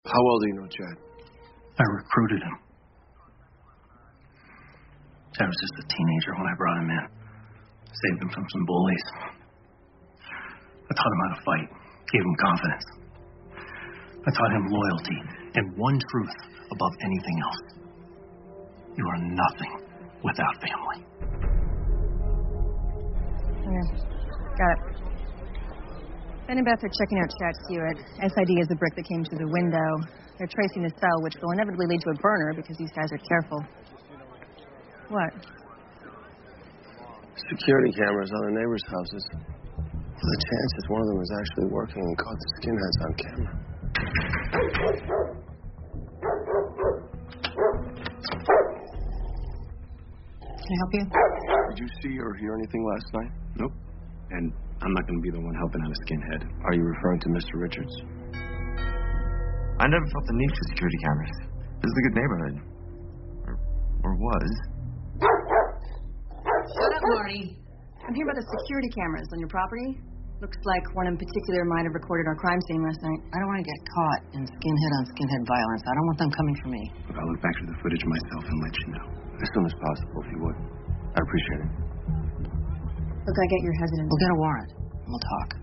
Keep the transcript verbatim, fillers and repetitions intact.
How well do you know Chad? I recruited him. Chad was just a teenager when I brought him in. Saved him from some bullies. I taught him how to fight. Gave him confidence. I taught him loyalty and one truth above anything else. You are nothing without family. Okay. Got it. Ben and Beth are checking out Chad Hewitt. S I D is the brick that came through the window. They're tracing the cell, which will inevitably lead to a burner because these guys are careful. What? Security cameras on the neighbors' houses. The chances one of them is actually working and caught the skinheads on camera. Can I help you? Did you see or hear anything last night? Nope. And I'm not going to be the one helping out a skinhead. Are you referring to Mister Richards? I never felt the need for security cameras. This is a good neighborhood. Or, or was. Shut up, Marty. I'm here about the security cameras on your property. Looks like one in particular might have recorded our crime scene last night. I don't want to get caught in skinhead on skinhead violence. I don't want them coming for me. Look, I'll look back through the footage myself and let you know. As soon as possible, if you would. I'd appreciate it. Look, I get you're hesitant. We'll get a warrant, and we'll talk.